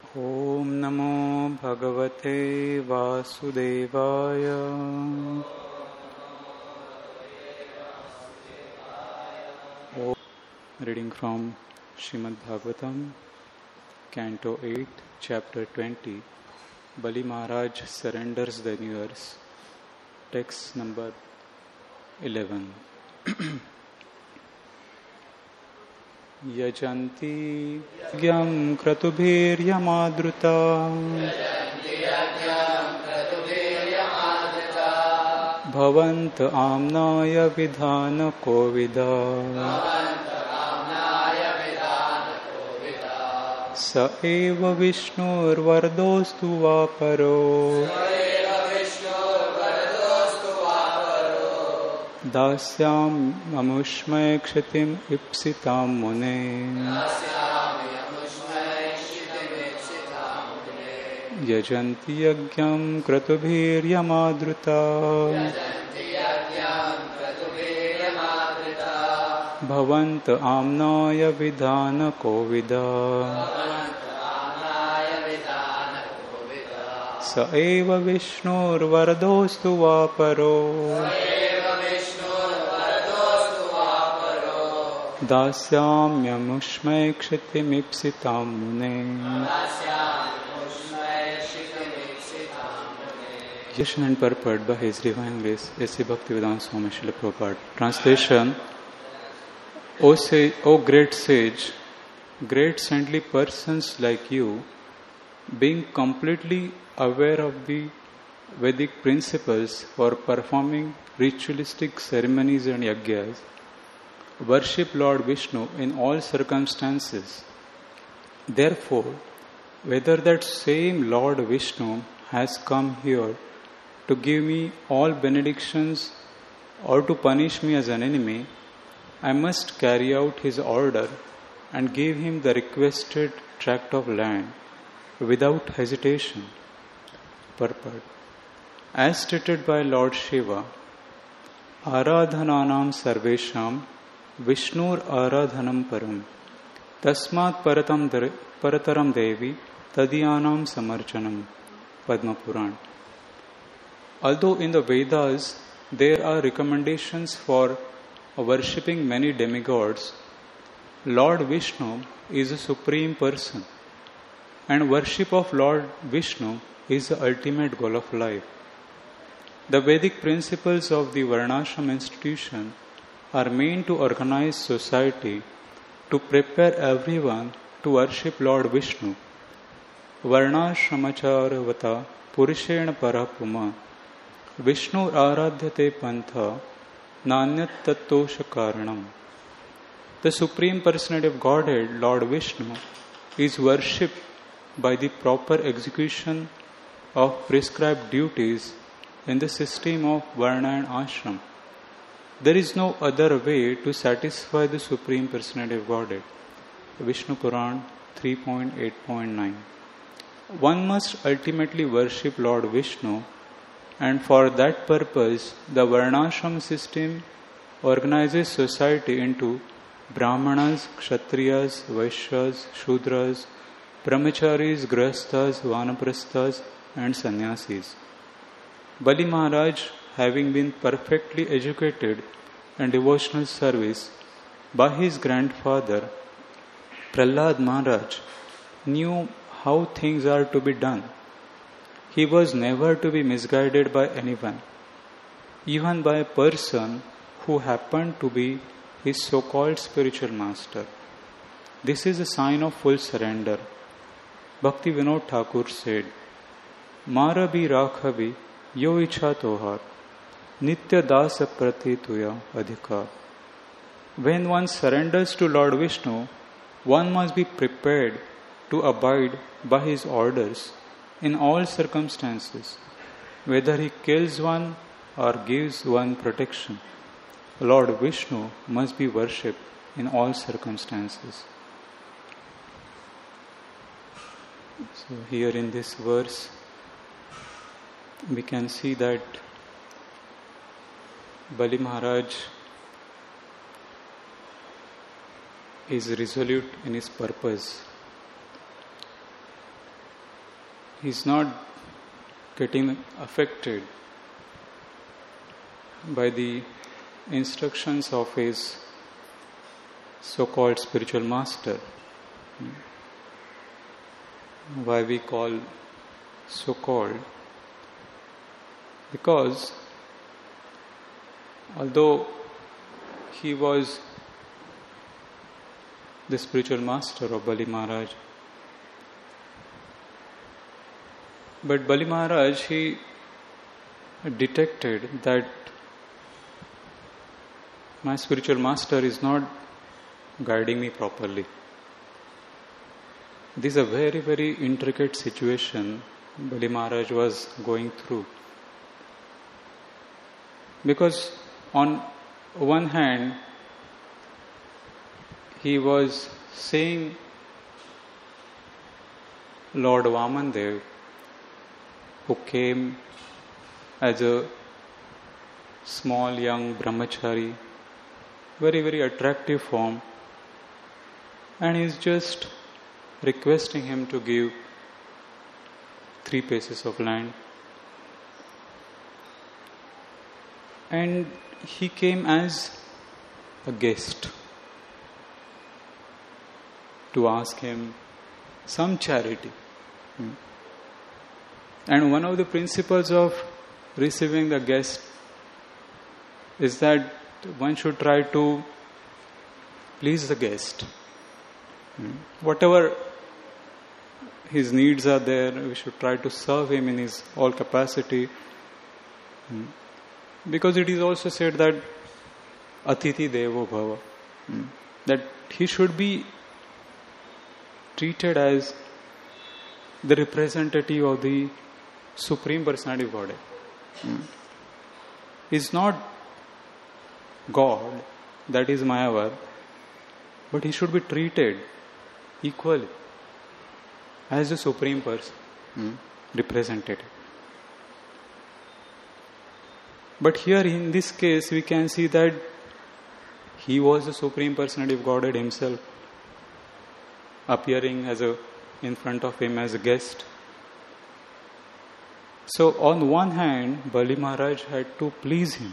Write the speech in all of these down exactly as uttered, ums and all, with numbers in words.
ओम नमो भगवते वासुदेवाय। Reading from Srimad Bhagavatam, Canto eight, Chapter twenty. Bali Maharaj surrenders the universe. Text number eleven. Yajanti Gyam Kratubhiryamaadruta Bhavant Amnaya Vidhana Kovida Sa eva Vishnur Vardostu Vaparo Dasyam Amushmay Kshitim Ipsitam Mune Yajanti Yagyam Kratubhiryamaadruta Bhavant Amnaya Vidhana Kovida Sa eva Vishnur Vardostu Vaparo Dasyamyamushmay Kshitimipsitam Mune. Yashan and purport by His Divine Grace, S A Bhaktivedanta Swami Srila Prabhupada. Translation: O, say, O great sage, great saintly persons like you, being completely aware of the Vedic principles for performing ritualistic ceremonies and yagyas, worship Lord Vishnu in all circumstances. Therefore, whether that same Lord Vishnu has come here to give me all benedictions or to punish me as an enemy, I must carry out his order and give him the requested tract of land without hesitation. Purport: as stated by Lord Shiva, Aradhananam Sarvesham Vishnur Aradhanam Param Tasmat Paratam Parataram Devi Tadyanam Samarchanam. Padma Puran. Although in the Vedas there are recommendations for worshipping many demigods, Lord Vishnu is a supreme person, and worship of Lord Vishnu is the ultimate goal of life. The Vedic principles of the Varnashram institution are meant to organize society to prepare everyone to worship Lord Vishnu. Varnashramacharvata Purushena Parapuma Vishnu Aradhyate Pantha Nanyat Tattosha Karanam. The Supreme Personality of Godhead, Lord Vishnu, is worshipped by the proper execution of prescribed duties in the system of Varna and Ashram. There is no other way to satisfy the Supreme Personality of Godhead. Vishnu Puran three point eight point nine. One must ultimately worship Lord Vishnu, and for that purpose the Varnashram system organizes society into Brahmanas, Kshatriyas, Vaishyas, Shudras, Brahmacharis, Grihasthas, Vanaprasthas and Sannyasis. Bali Maharaj, having been perfectly educated in devotional service by his grandfather, Prahlad Maharaj, knew how things are to be done. He was never to be misguided by anyone, even by a person who happened to be his so-called spiritual master. This is a sign of full surrender. Bhakti Vinod Thakur said, Mara bhi rakhavi yo ichha tohar Nitya dasa pratituya adhikar. When one surrenders to Lord Vishnu, one must be prepared to abide by his orders in all circumstances, whether he kills one or gives one protection. Lord Vishnu must be worshipped in all circumstances. So here in this verse, we can see that Bali Maharaj is resolute in his purpose. he's not getting affected by the instructions of his so-called spiritual master. Why we call so-called? Because although he was the spiritual master of Bali Maharaj, but Bali Maharaj, he detected that my spiritual master is not guiding me properly. This is a very, very intricate situation Bali Maharaj was going through. Because on one hand, he was seeing Lord Vamandev, who came as a small young brahmachari, very, very attractive form, and he is just requesting him to give three pieces of land. And he came as a guest to ask him some charity. And one of the principles of receiving the guest is that one should try to please the guest. Whatever his needs are there, we should try to serve him in his all capacity. Because it is also said that Atithi Devo Bhava, that he should be treated as the representative of the Supreme Personality of Godhead. He is not God, that is Mayavad, but he should be treated equally as the Supreme Person, representative. But here in this case, we can see that he was the Supreme Personality of Godhead himself, appearing as a in front of him as a guest. So on one hand, Bali Maharaj had to please him.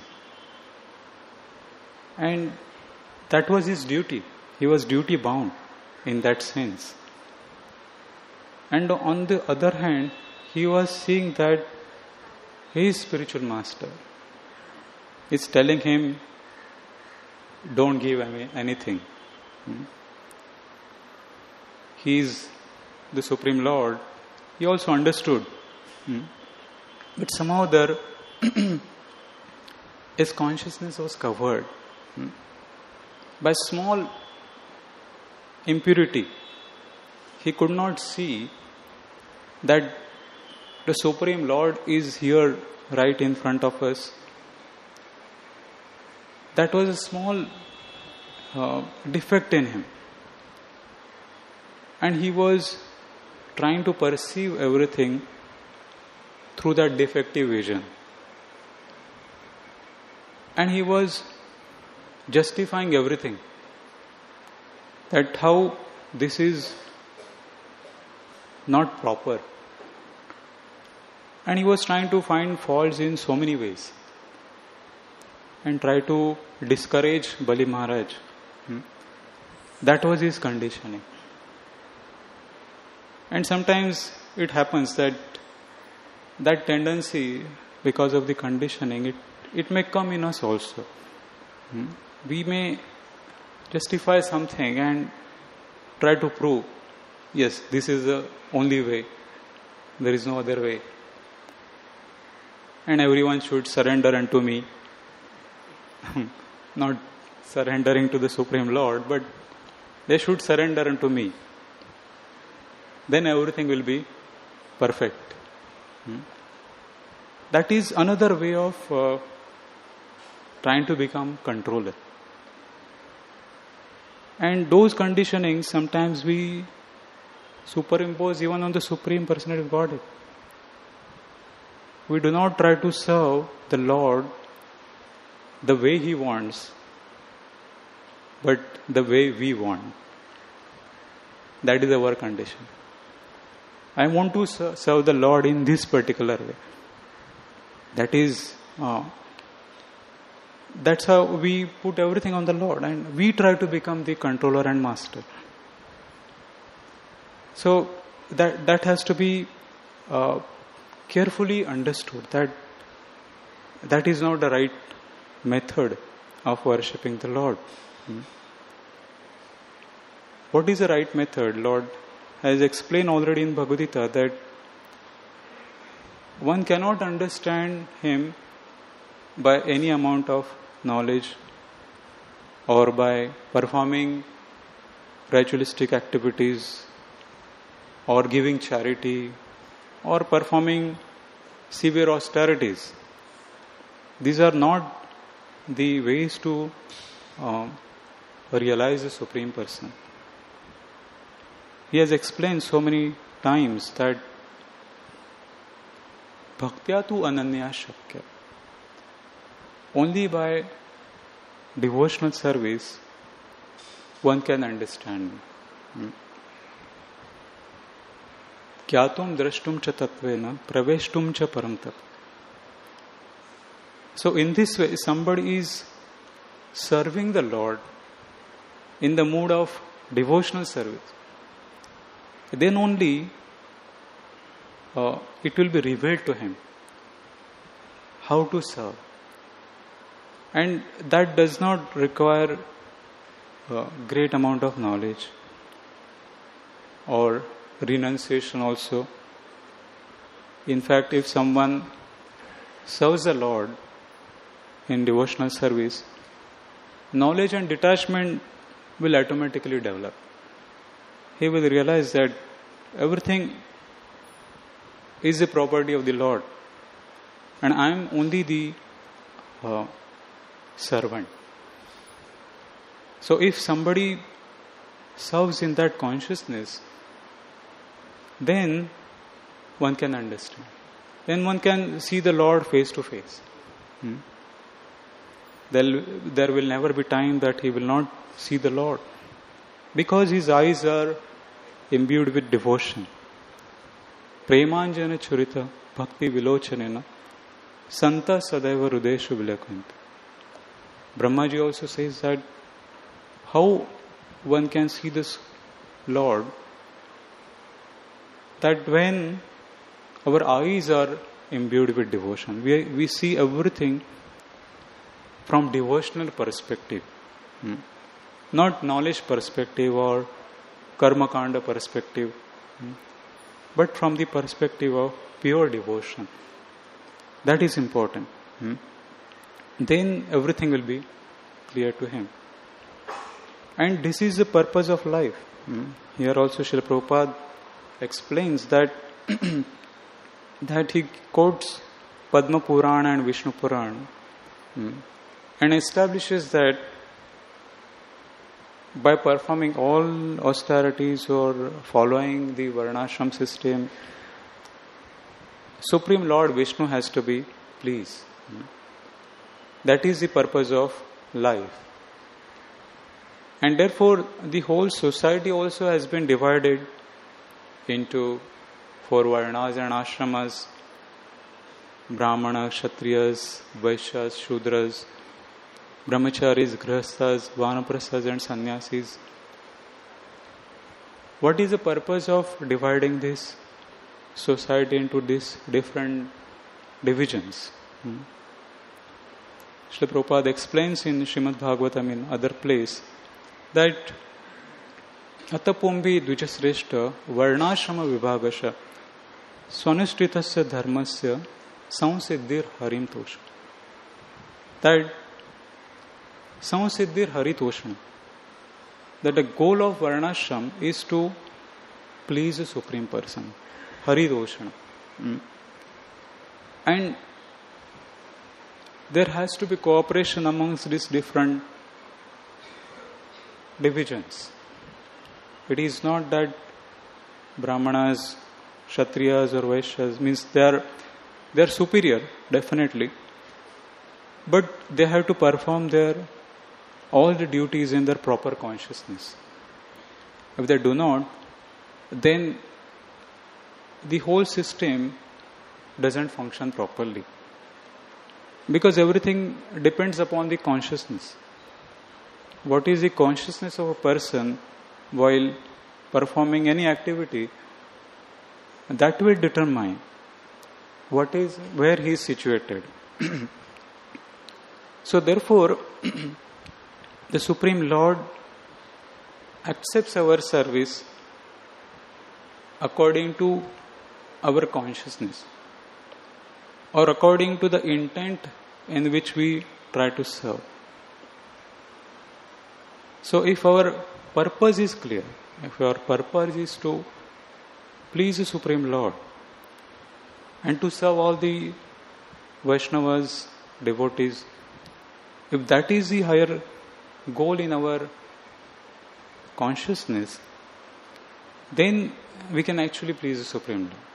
And that was his duty. He was duty bound in that sense. And on the other hand, he was seeing that his spiritual master is telling him, don't give anything. He is the Supreme Lord. He also understood. But somehow there, his consciousness was covered by small impurity. He could not see that the Supreme Lord is here right in front of us. That was a small uh, defect in him. And he was trying to perceive everything through that defective vision. And he was justifying everything. That how this is not proper. And he was trying to find faults in so many ways. And try to discourage Bali Maharaj. That was his conditioning. And sometimes it happens that that tendency, because of the conditioning, it, it may come in us also. We may justify something and try to prove, yes, this is the only way. There is no other way. And everyone should surrender unto me. Not surrendering to the Supreme Lord, but they should surrender unto me. Then everything will be perfect. Hmm? That is another way of uh, trying to become controller. And those conditionings sometimes we superimpose even on the Supreme Personality of Godhead. We do not try to serve the Lord the way He wants, but the way we want. That is our condition. I want to serve the Lord in this particular way. That is, uh, that's how we put everything on the Lord, and we try to become the controller and master. So that that has to be uh, carefully understood. That that is not the right method of worshipping the Lord. Hmm. What is the right method? Lord has explained already in Bhagavad Gita that one cannot understand Him by any amount of knowledge or by performing ritualistic activities or giving charity or performing severe austerities. These are not the ways to uh, realize the Supreme Person. He has explained so many times that Bhaktya tu ananya shakya. Only by devotional service one can understand. Kyatum drashtum cha tattvena praveshtum cha param tat. So in this way, somebody is serving the Lord in the mood of devotional service. Then only uh, it will be revealed to him how to serve. And that does not require a great amount of knowledge or renunciation also. In fact, if someone serves the Lord in devotional service, knowledge and detachment will automatically develop. He will realize that everything is the property of the Lord and I am only the uh, servant. So if somebody serves in that consciousness, then one can understand. Then one can see the Lord face to face. Hmm? There, there will never be time that he will not see the Lord, because his eyes are imbued with devotion. Premanjana churita bhakti vilochanena santa sadaiva rudeshu vilakanta. Brahmaji also says that how one can see this Lord, that when our eyes are imbued with devotion, we, we see everything from devotional perspective. Hmm? Not knowledge perspective or karma kanda perspective, hmm? but from the perspective of pure devotion. That is important. Hmm? Then everything will be clear to him. And this is the purpose of life. Hmm? Here also Srila Prabhupada explains that that he quotes Padma Purana and Vishnu Purana, hmm? and establishes that by performing all austerities or following the Varnashram system, Supreme Lord Vishnu has to be pleased. That is the purpose of life. And therefore, the whole society also has been divided into four Varnas and Ashramas: Brahmanas, Kshatriyas, Vaishyas, Shudras, Brahmacharis, Grihasthas, Vanaprasthas and Sannyasis. What is the purpose of dividing this society into these different divisions? Hmm? Srila Prabhupada explains in Srimad Bhagavatam in other place that Atapumbi Dvijasreshta Varnashrama Vibhagasha Swanushritasya Dharmasya Samsiddhir Harim Tosha. That Samsiddhir Haritoshna, that the goal of Varnashram is to please the Supreme Person, Haritoshna. Mm. And there has to be cooperation amongst these different divisions. It is not that Brahmanas, Kshatriyas or Vaishyas means they are, they are superior, definitely. But they have to perform their all the duties in their proper consciousness. If they do not, then the whole system doesn't function properly. Because everything depends upon the consciousness. What is the consciousness of a person while performing any activity? That will determine what is, where he is situated. So therefore, the Supreme Lord accepts our service according to our consciousness, or according to the intent in which we try to serve. So if our purpose is clear, if our purpose is to please the Supreme Lord and to serve all the Vaishnavas, devotees, if that is the higher goal in our consciousness, then we can actually please the Supreme Lord.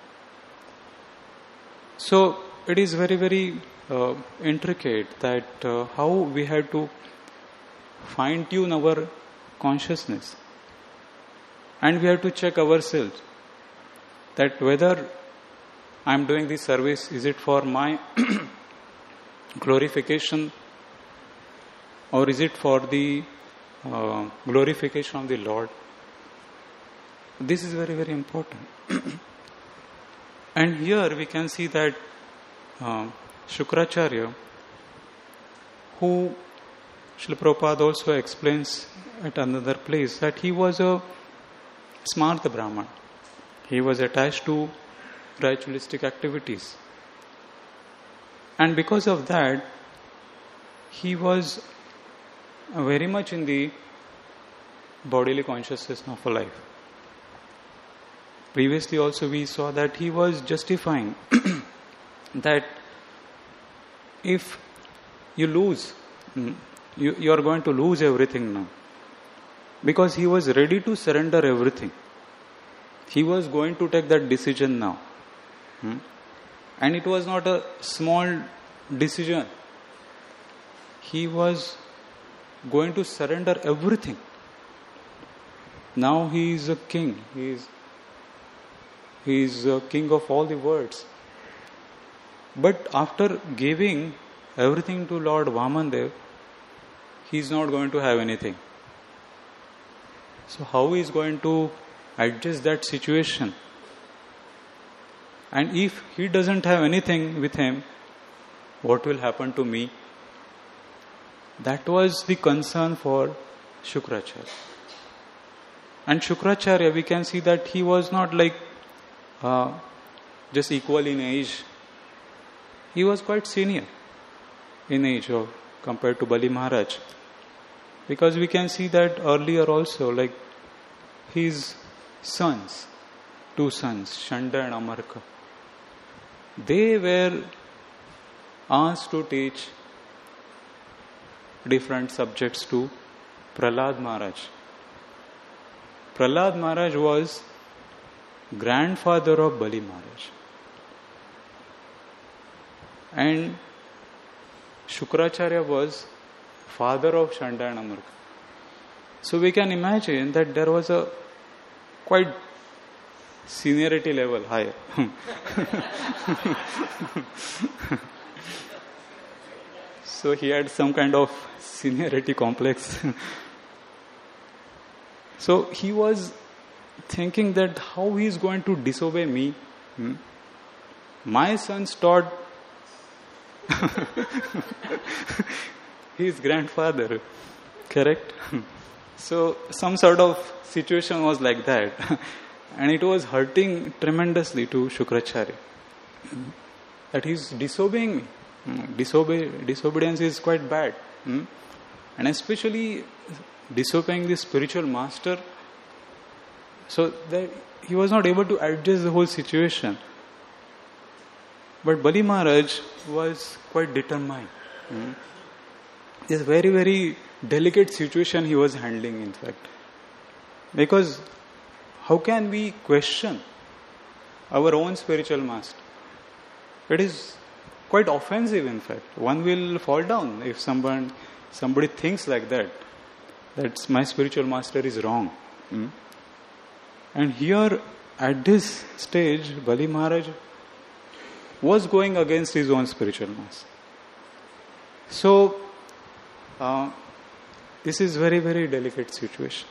So it is very, very uh, intricate that uh, how we have to fine-tune our consciousness. And we have to check ourselves that whether I am doing this service, is it for my glorification or is it for the uh, glorification of the Lord? This is very, very important. And here we can see that uh, Shukracharya, who Srila Prabhupada also explains at another place, that he was a Smarta Brahman. He was attached to ritualistic activities. And because of that, he was very much in the bodily consciousness of a life. Previously also we saw that he was justifying that if you lose, you, you are going to lose everything now. Because he was ready to surrender everything. He was going to take that decision now. Hmm? And it was not a small decision. He was going to surrender everything. Now he is a king. He is, he is a king of all the worlds. But after giving everything to Lord Vamandev, he is not going to have anything. So how he is going to adjust that situation? And if he doesn't have anything with him, what will happen to me? That was the concern for Shukracharya. And Shukracharya, we can see that he was not like uh, just equal in age. He was quite senior in age or compared to Bali Maharaj. Because we can see that earlier also, like his sons, two sons, Shanda and Amarka, they were asked to teach different subjects to Prahlad Maharaj. Prahlad Maharaj was grandfather of Bali Maharaj. And Shukracharya was father of Shanda and Amarka. So we can imagine that there was a quite seniority level higher. So he had some kind of seniority complex. So he was thinking that how he is going to disobey me. Hmm? My sons taught his grandfather, correct? So some sort of situation was like that. And it was hurting tremendously to Shukracharya. That he is disobeying me. Disobey, disobedience is quite bad. And especially disobeying the spiritual master. So that he was not able to adjust the whole situation. But Bali Maharaj was quite determined. Hmm. This very, very delicate situation he was handling, in fact. Because how can we question our own spiritual master? It is quite offensive, in fact. One will fall down if someone, somebody thinks like that. That my spiritual master is wrong. Hmm. And here at this stage, Bali Maharaj was going against his own spiritual master. So, uh, this is very, very delicate situation.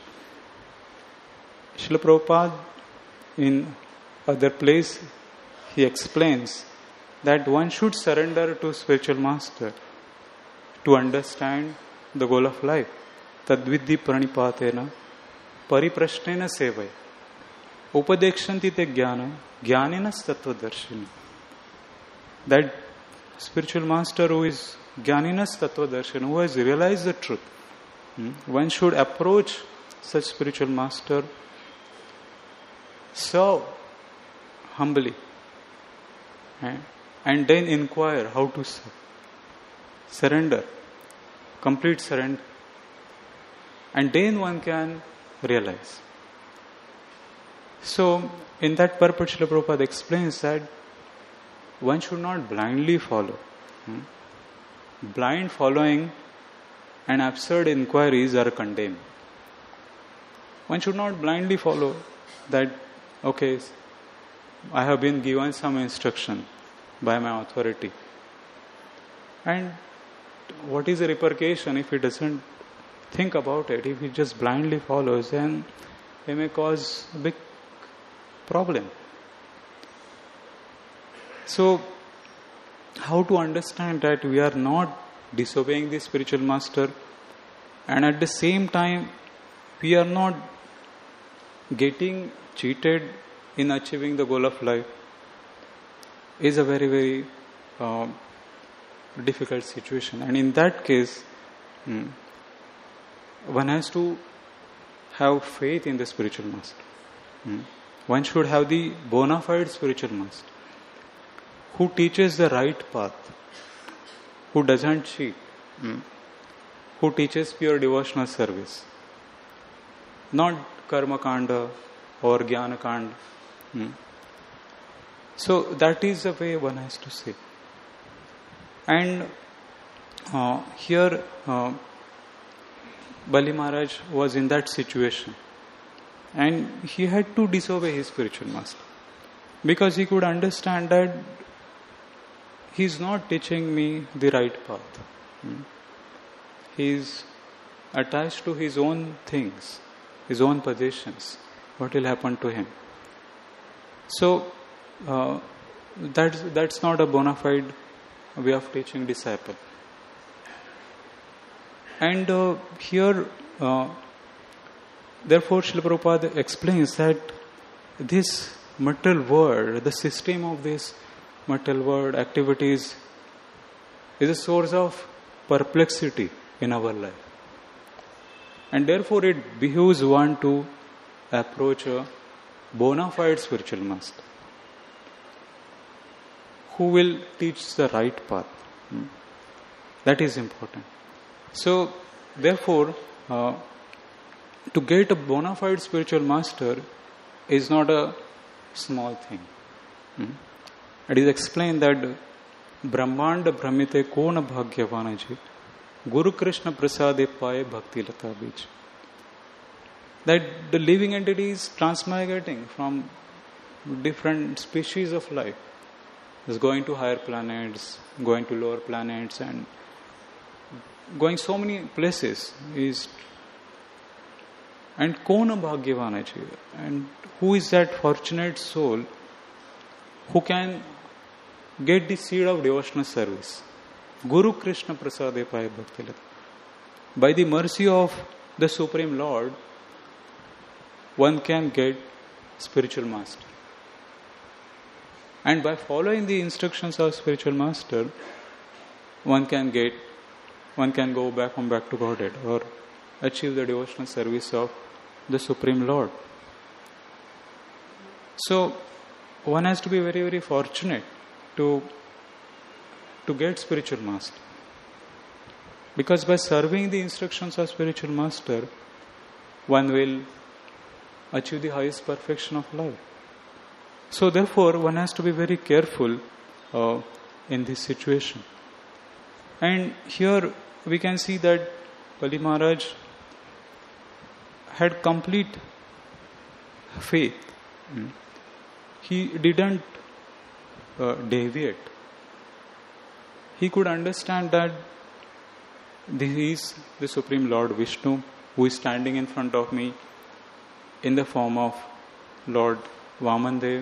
Srila Prabhupada, in other place, he explains that one should surrender to spiritual master to understand the goal of life. Tadvidhi pranipatena pariprashnena sevaya upadekshanti te jnana jnanena tattvadarshini. That spiritual master who is jnaninas tattvadarshini, who has realized the truth, one should approach such spiritual master, serve humbly, and then inquire how to serve. Surrender, complete surrender. And then one can realize. So, in that purpose, Srila Prabhupada explains that one should not blindly follow. Hmm? Blind following and absurd inquiries are condemned. One should not blindly follow that, okay, I have been given some instruction by my authority. And what is the repercussion if he doesn't think about it? If he just blindly follows, then he may cause a big problem. So, how to understand that we are not disobeying the spiritual master, and at the same time we are not getting cheated in achieving the goal of life, is a very, very uh, difficult situation. And in that case, hmm, one has to have faith in the spiritual master. Hmm. One should have the bona fide spiritual master who teaches the right path, who doesn't cheat, hmm, who teaches pure devotional service, not karma kanda or jnana kanda. Hmm. So that is the way one has to say. And uh, here uh, Bali Maharaj was in that situation, and he had to disobey his spiritual master because he could understand that he is not teaching me the right path. Hmm. He is attached to his own things, his own possessions. What will happen to him? So uh, that's that's not a bona fide way of teaching disciple. And uh, here, uh, therefore, Srila Prabhupada explains that this material world, the system of this material world activities, is a source of perplexity in our life. And therefore, it behooves one to approach a bona fide spiritual master who will teach the right path. Hmm. That is important. So, therefore, uh, to get a bona fide spiritual master is not a small thing. Hmm. It is explained that Brahmanda Brahmite Kona Bhagyavanaji Guru Krishna Prasade Paye Bhakti Lata Bij. That the living entity is transmigrating from different species of life. Is going to higher planets, going to lower planets, and going so many places. Is and Kona Bhagyavanaji, and who is that fortunate soul who can get the seed of devotional service? Guru Krishna Prasade Paye Bhakti Lata. By the mercy of the Supreme Lord, one can get spiritual master. And by following the instructions of spiritual master, one can get, one can go back and back to Godhead or achieve the devotional service of the Supreme Lord. So, one has to be very, very fortunate to, to get spiritual master. Because by serving the instructions of spiritual master, one will achieve the highest perfection of life. So therefore, one has to be very careful uh, in this situation. And here we can see that Bali Maharaj had complete faith he didn't uh, deviate. He could understand that this is the Supreme Lord Vishnu who is standing in front of me in the form of Lord Vamandev.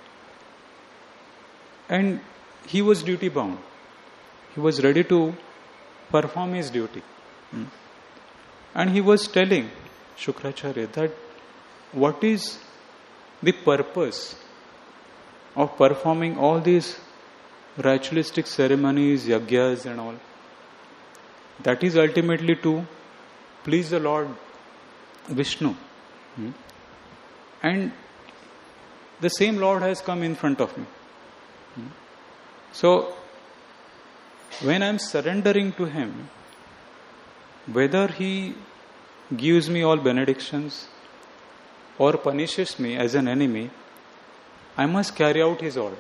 And he was duty bound. He was ready to perform his duty. Hmm. And he was telling Shukracharya that what is the purpose of performing all these ritualistic ceremonies, yagyas and all. That is ultimately to please the Lord Vishnu. Hmm. And the same Lord has come in front of me. Hmm. So, when I am surrendering to Him, whether He gives me all benedictions or punishes me as an enemy, I must carry out His order.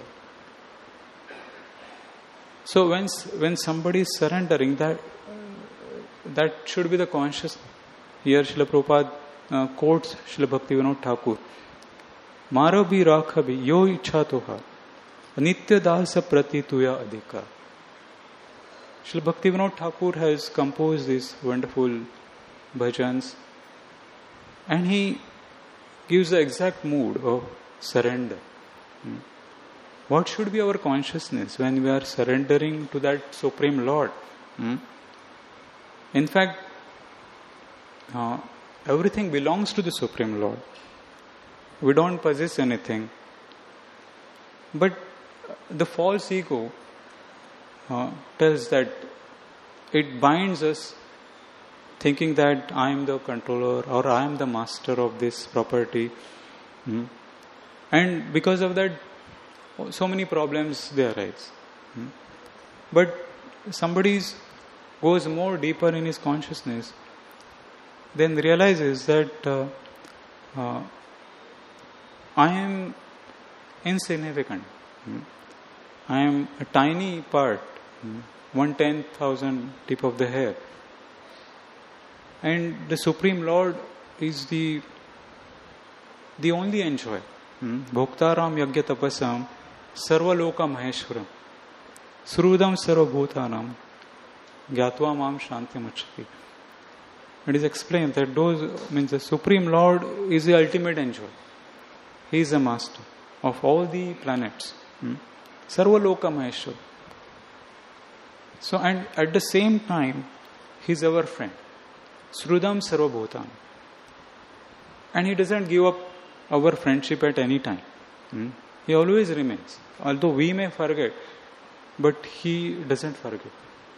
So when when somebody is surrendering, that that should be the conscious. Here Srila Prabhupada uh, quotes Srila Bhaktivinoda Thakur. Marabi rakhabi yo ichha toha nitya dasa pratituya adhika. Srila Bhaktivinoda Thakur has composed these wonderful bhajans, and he gives the exact mood of surrender. Hmm. What should be our consciousness when we are surrendering to that Supreme Lord? Hmm? In fact, uh, everything belongs to the Supreme Lord. We don't possess anything. But the false ego uh, tells that it binds us thinking that I am the controller or I am the master of this property. Hmm? And because of that, so many problems they arise. Hmm? But somebody goes more deeper in his consciousness, then realizes that uh, uh, I am insignificant. Hmm? I am a tiny part, hmm? one ten thousand tip of the hair. And the Supreme Lord is the the only enjoyer. Hmm? Bhoktaram yagya tapasam sarva loka maheshwaram srudam sarva bhutanam gyatva mam shanti machati. It is explained that those means the Supreme Lord is the ultimate enjoyer. He is the master of all the planets. Hmm? Sarva loka maheshwaram. So, and at the same time, He is our friend. Srudam sarva bhutanam. And He doesn't give up our friendship at any time. Hmm? He always remains. Although we may forget, but He doesn't forget.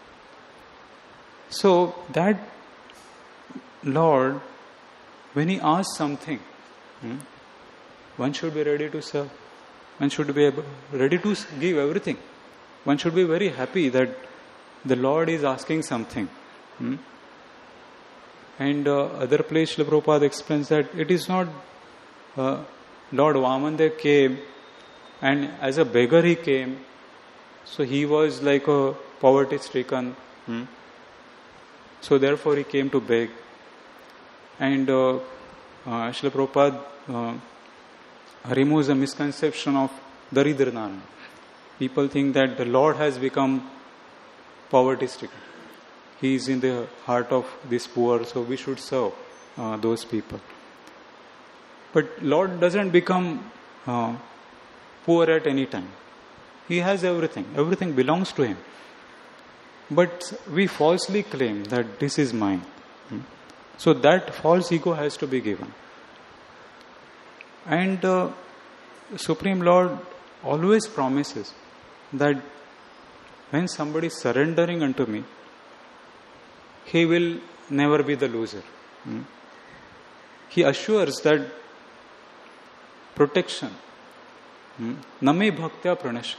So that Lord, when He asks something, hmm, one should be ready to serve. One should be able, ready to give everything. One should be very happy that the Lord is asking something. Hmm? And uh, other place, Srila Prabhupada explains that it is not uh, Lord Vamandev came and as a beggar He came. So He was like a poverty stricken. Hmm? So therefore He came to beg. And uh, uh, Srila Prabhupada uh, removes a misconception of Daridranana. People think that the Lord has become poverty stricken. He is in the heart of this poor, so we should serve uh, those people. But Lord doesn't become uh, poor at any time. He has everything. Everything belongs to Him. But we falsely claim that this is mine. Hmm? So that false ego has to be given. And uh, Supreme Lord always promises that when somebody is surrendering unto me, he will never be the loser. Hmm? He assures that protection. Name bhaktya pranash.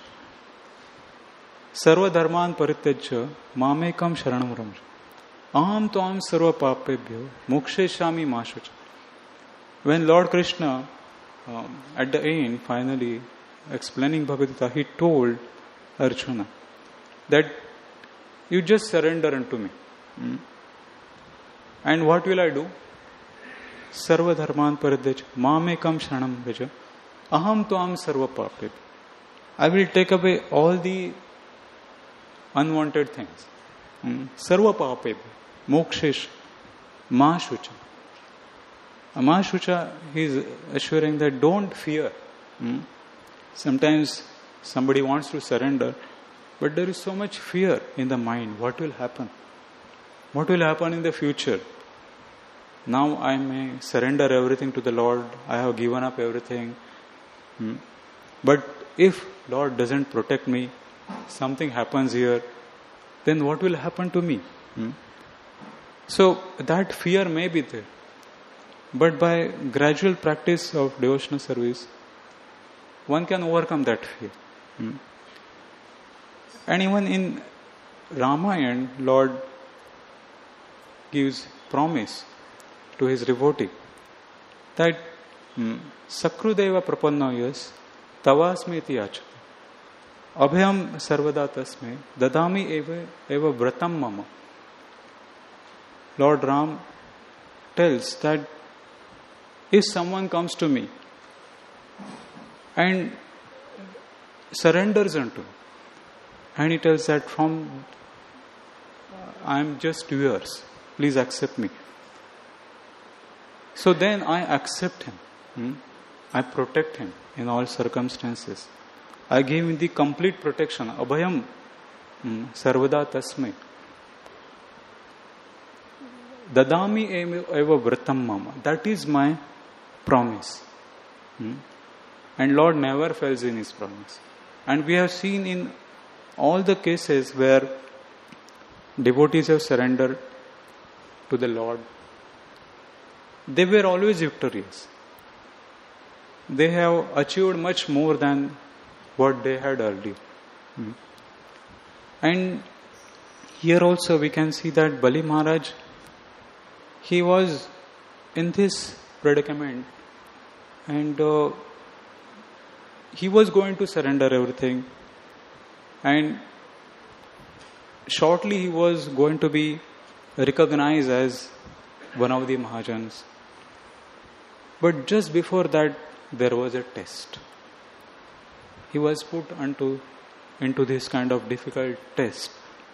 Sarva dharman parityajya mamekam sharanam ramja. Aham tvam sarva papebhyo moksheshami mashucha. When Lord Krishna, um, at the end, finally explaining Bhagavad Gita, he told Arjuna that you just surrender unto me. Hmm? And what will I do? Sarva dharman parityajya mamekam sharanam ramja. Aham tvam sarva papeb. I will take away all the unwanted things. Hmm? Sarva papeb. Mokshesh. Ma shucha. Ma shucha, he is assuring that don't fear. Hmm? Sometimes somebody wants to surrender, but there is so much fear in the mind. What will happen? What will happen in the future? Now I may surrender everything to the Lord. I have given up everything. Hmm? But if Lord doesn't protect me, something happens here, then what will happen to me? Hmm? So that fear may be there. But by gradual practice of devotional service, one can overcome that fear. Hmm? And even in Ramayana, Lord gives promise to his devotee that hmm, Sakrudeva prapannoyas tavasmeti achata abhyam sarvada tasme dadami eva eva vratam mama. Lord Ram tells that if someone comes to me and surrenders unto me, and he tells that from I am just yours, please accept me. So then I accept him. Hmm? I protect him in all circumstances. I give him the complete protection. Abhayam hmm, sarvada tasme. Dadami eva vratam mama. That is my promise. Hmm? And Lord never fails in his promise. And we have seen in all the cases where devotees have surrendered to the Lord, they were always victorious. They have achieved much more than what they had earlier. Hmm. And here also we can see that Bali Maharaj, he was in this predicament and uh, he was going to surrender everything, and shortly he was going to be recognized as one of the Mahajans. But just before that, there was a test. He was put onto, into this kind of difficult test.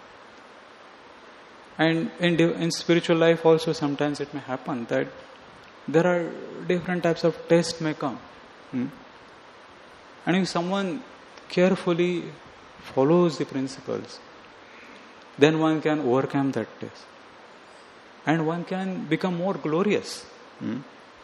And in, in spiritual life also sometimes it may happen that there are different types of tests may come. Hmm? And if someone carefully follows the principles, then one can overcome that test. And one can become more glorious. Hmm?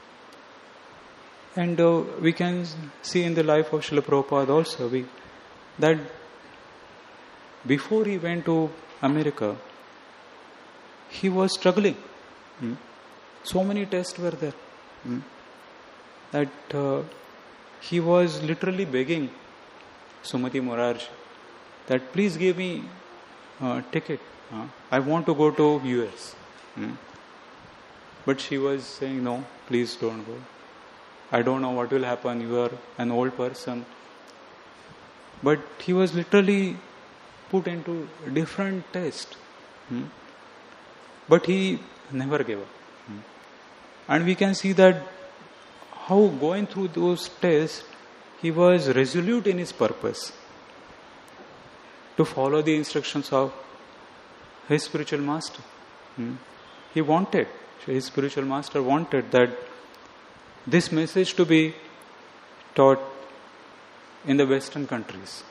And uh, we can see in the life of Srila Prabhupada also we, that before he went to America, he was struggling. Hmm? So many tests were there. Hmm? That uh, he was literally begging Sumati Morarji that please give me a ticket. Uh, I want to go to U S. Hmm? But she was saying, no, please don't go. I don't know what will happen. You are an old person. But he was literally put into a different test. Hmm? But he never gave up. Hmm? And we can see that how going through those tests, he was resolute in his purpose to follow the instructions of his spiritual master. Hmm? He wanted, his spiritual master wanted that this message to be taught in the Western countries.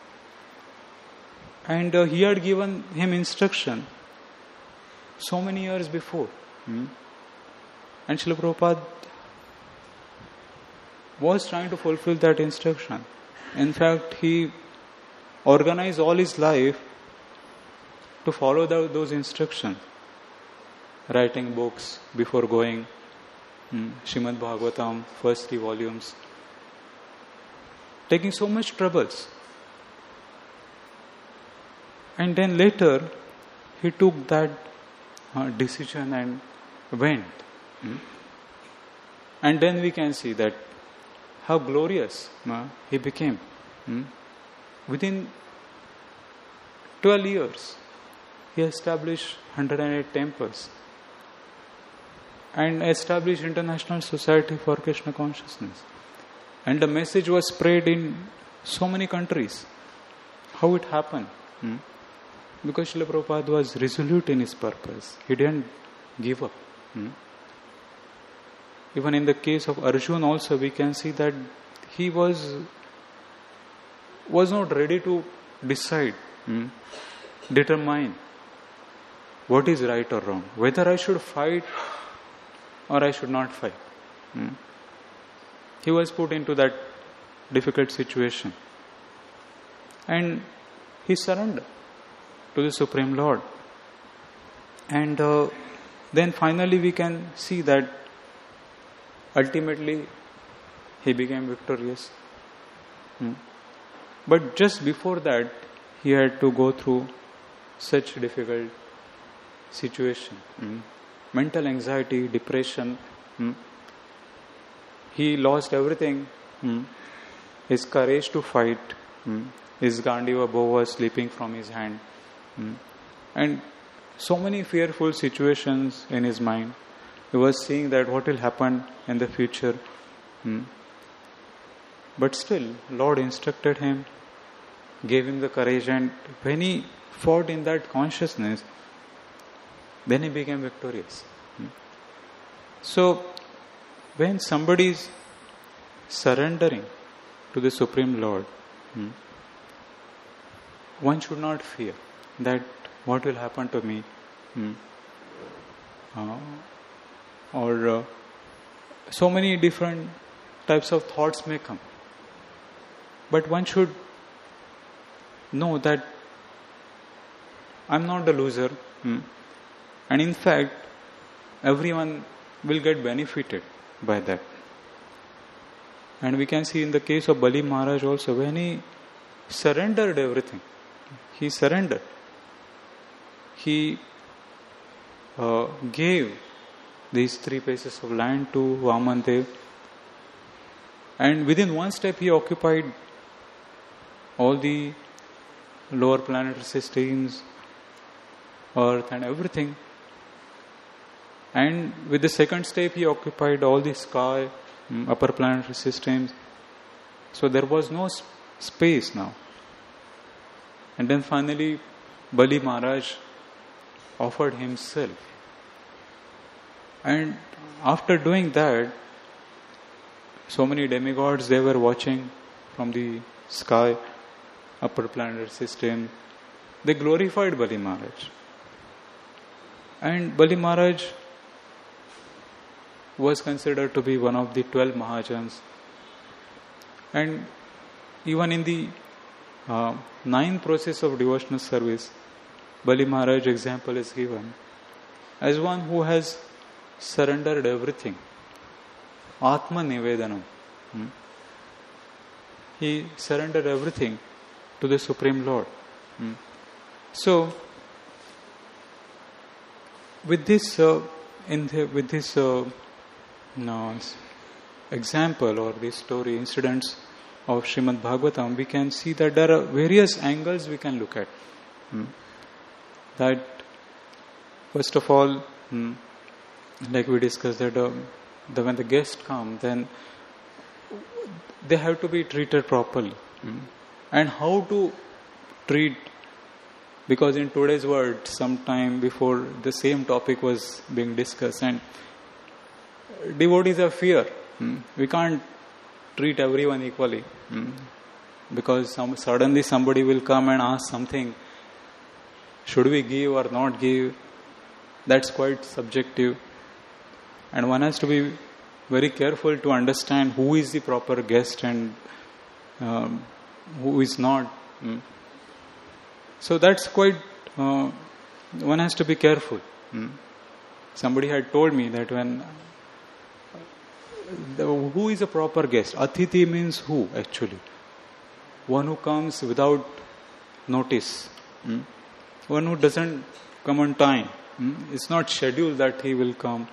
And uh, he had given him instruction so many years before. Hmm? And Srila Prabhupada was trying to fulfill that instruction. In fact, he organized all his life to follow the, those instructions. Writing books before going, hmm, Srimad Bhagavatam, first three volumes. Taking so much troubles. And then later, he took that uh, decision and went. Hmm? And then we can see that how glorious uh, he became. Hmm? Within twelve years, he established one hundred eight temples and established International Society for Krishna Consciousness. And the message was spread in so many countries. How it happened? Hmm? Because Srila Prabhupada was resolute in his purpose. He didn't give up. Hmm? Even in the case of Arjun also, we can see that he was was not ready to decide, hmm? determine what is right or wrong, whether I should fight or I should not fight. Hmm? He was put into that difficult situation. And he surrendered to the Supreme Lord. And uh, then finally we can see that ultimately he became victorious. Hmm? But just before that, he had to go through such difficult situation. Hmm? Mental anxiety, depression. Hmm? He lost everything. Hmm? His courage to fight. Hmm? His Gandiva bow was slipping from his hand. Hmm? And so many fearful situations in his mind. He was seeing that what will happen in the future. Hmm? But still, Lord instructed him, gave him the courage, and when he fought in that consciousness, then he became victorious. Hmm? So, when somebody is surrendering to the Supreme Lord, hmm, one should not fear that what will happen to me, hmm, uh, or uh, so many different types of thoughts may come. But one should know that I'm not the loser, hmm, and in fact, everyone will get benefited by that. And we can see in the case of Bali Maharaj also, when he surrendered everything, he surrendered. He uh, gave these three pieces of land to Vaman Dev, and within one step he occupied all the lower planetary systems, earth and everything. And with the second step he occupied all the sky, upper planetary systems. So there was no sp- space now. And then finally Bali Maharaj offered himself. And after doing that, so many demigods, they were watching from the sky, upper planetary system. They glorified Bali Maharaj. And Bali Maharaj was considered to be one of the twelve Mahajans. And even in the uh, ninth process of devotional service, Bali Maharaj example is given as one who has surrendered everything. Atma Nivedanam. Hmm? He surrendered everything to the Supreme Lord. Hmm? So, with this, uh, in the, with this uh, no, example or this story, incidents of Srimad Bhagavatam, we can see that there are various angles we can look at. Hmm? That, first of all, hmm, like we discussed, that uh, the, when the guests come, then they have to be treated properly. Hmm? And how to treat, because in today's world, sometime before the same topic was being discussed, and devotees have fear. Hmm? We can't treat everyone equally. Hmm? Because some, suddenly somebody will come and ask something. Should we give or not give? That's quite subjective. And one has to be very careful to understand who is the proper guest and um, who is not. Hmm? So that's quite, uh, one has to be careful. Hmm? Somebody had told me that when, the, who is a proper guest? Athithi means who actually? One who comes without notice. Hmm? One who doesn't come on time. Hmm? It's not scheduled that he will come.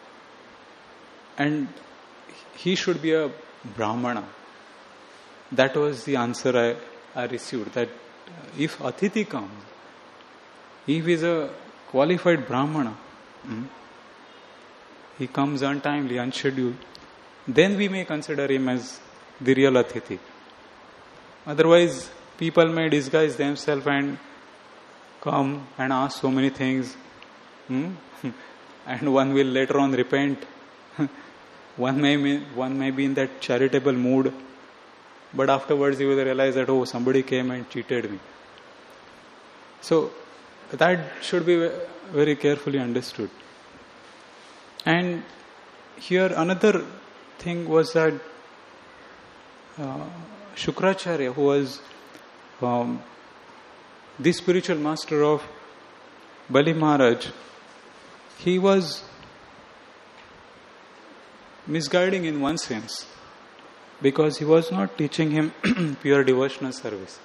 And he should be a Brahmana. That was the answer I, I received. That if Athithi comes, if he is a qualified Brahmana, hmm, he comes untimely, unscheduled, then we may consider him as the real Athithi. Otherwise, people may disguise themselves and come and ask so many things. Hmm? And one will later on repent. one may be, one may be in that charitable mood, but afterwards you will realize that, oh, somebody came and cheated me. So that should be very carefully understood. And here another thing was that uh, Shukracharya, who was um, the spiritual master of Bali Maharaj, he was misguiding in one sense, because he was not teaching him pure devotional service.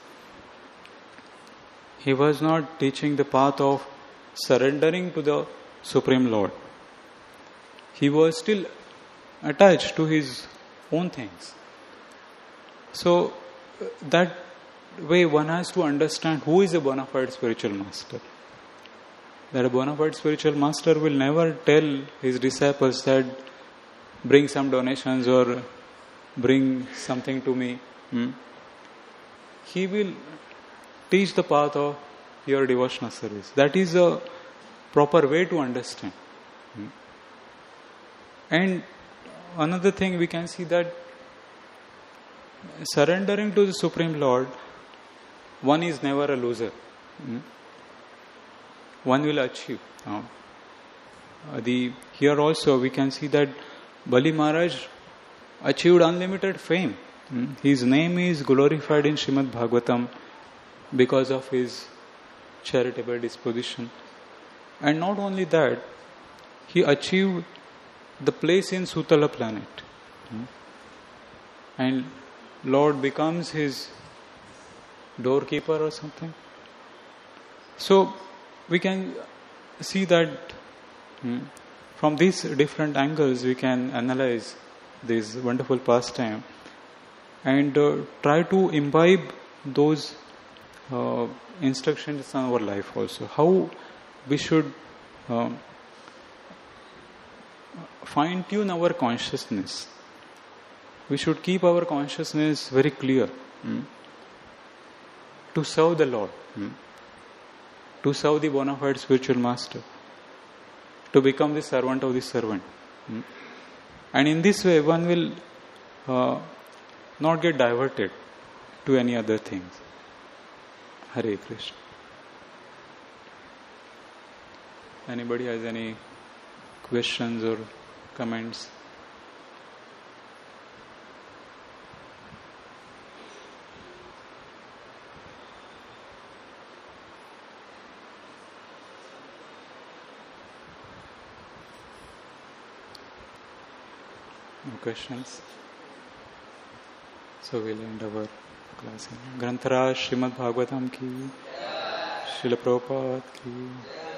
He was not teaching the path of surrendering to the Supreme Lord. He was still attached to his own things. So that way one has to understand who is a bona fide spiritual master. That a bona fide spiritual master will never tell his disciples that bring some donations or bring something to me. Hmm? He will teach the path of pure devotional service. That is a proper way to understand. Hmm? And another thing we can see that surrendering to the Supreme Lord, one is never a loser. Hmm? One will achieve. Uh, the here also we can see that Bali Maharaj achieved unlimited fame. Hmm? His name is glorified in Srimad Bhagavatam because of his charitable disposition. And not only that, he achieved the place in Sutala planet. Hmm? And Lord becomes his doorkeeper or something. So we can see that hmm, from these different angles we can analyze this wonderful pastime and uh, try to imbibe those uh, instructions in our life also. How we should uh, fine tune our consciousness. We should keep our consciousness very clear hmm, to serve the Lord. Hmm, to serve the bona fide spiritual master, to become the servant of the servant. Hmm? And in this way, one will uh, not get diverted to any other things. Hare Krishna. Anybody has any questions or comments? No questions? So we'll end our class. Grantaraj Srimad Bhagavatam ki, Srila Prabhupada ki.